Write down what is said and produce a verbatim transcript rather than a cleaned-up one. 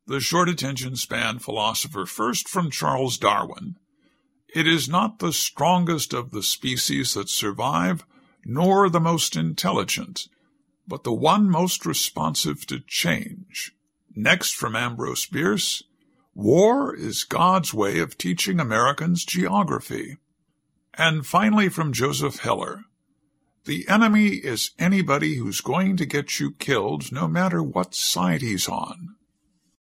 the short attention span philosopher, first from Charles Darwin. It is not the strongest of the species that survive, nor the most intelligent, but the one most responsive to change. Next from Ambrose Bierce, war is God's way of teaching Americans geography. And finally from Joseph Heller, the enemy is anybody who's going to get you killed no matter what side he's on.